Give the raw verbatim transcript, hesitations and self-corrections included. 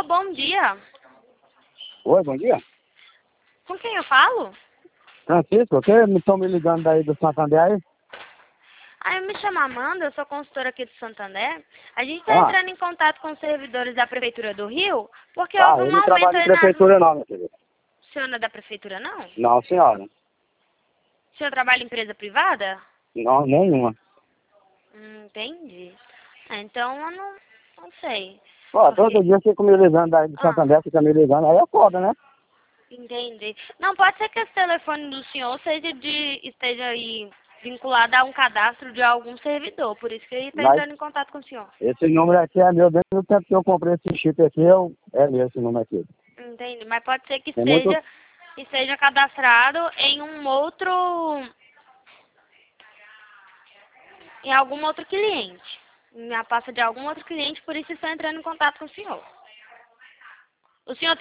Alô, bom dia. Oi, bom dia. Com quem eu falo? Francisco, vocês me estão me ligando daí do Santander aí? Ah, eu me chamo Amanda, eu sou consultora aqui do Santander. A gente está Ah, entrando em contato com os servidores da Prefeitura do Rio, porque ah, houve eu um não aumento trabalho em aí nas... prefeitura não, meu querido. O senhor não é da Prefeitura, não? Não, senhora. O senhor trabalha em empresa privada? Não, nenhuma. Hum, entendi. Ah, então eu não, não sei. Ó, todo Porque... dia fica me ligando daí do Ah, Santander, fica me ligando, aí é foda, né? entendi. Não, pode ser que esse telefone do senhor seja de, esteja aí vinculado a um cadastro de algum servidor, por isso que ele está Mas entrando em contato com o senhor. esse número aqui é meu, desde o tempo que eu comprei esse chip aqui, eu, é meu esse número aqui. Entendi, mas pode ser que Tem muito... esteja, esteja cadastrado em um outro, em algum outro cliente. Na pasta de algum outro cliente, por isso estou entrando em contato com o senhor. O senhor